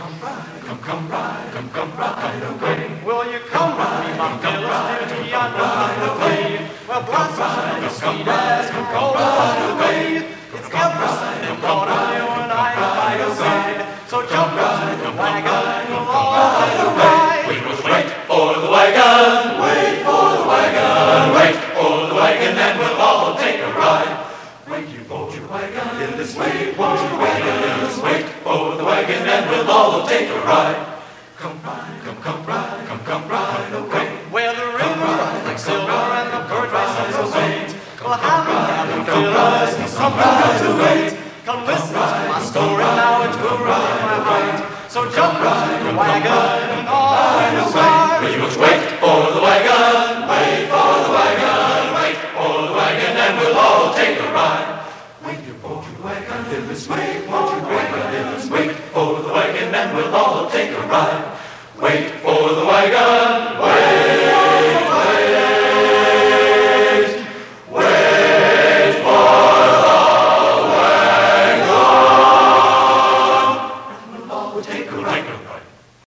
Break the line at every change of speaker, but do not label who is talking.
come ride away. Will you come with me, my fellas, to yonder hideaway? Well, blossoms as sweet as can roll away. It's everything thought of you and I by your side. So jump into the wagon, we'll all ride.
We must wait for the wagon, wait for the wagon, wait for the wagon, and we'll all take a ride. Wait for the wagon in this way, won't you wagon in this wait for the wagon, and we'll all take a ride. Come ride away.
Where the river runs like silver and the bird races away. Well, how you feel us and some rides away. Come listen to my story now, it will run in my heart. So jump into the wagon and all is right.
We must wait for the wagon, wait for the wagon, wait for the wagon, and we'll all take a ride. Wait for the wagon in this way, won't you wagon in this wait for the wagon, and we'll all take a ride. Wait for the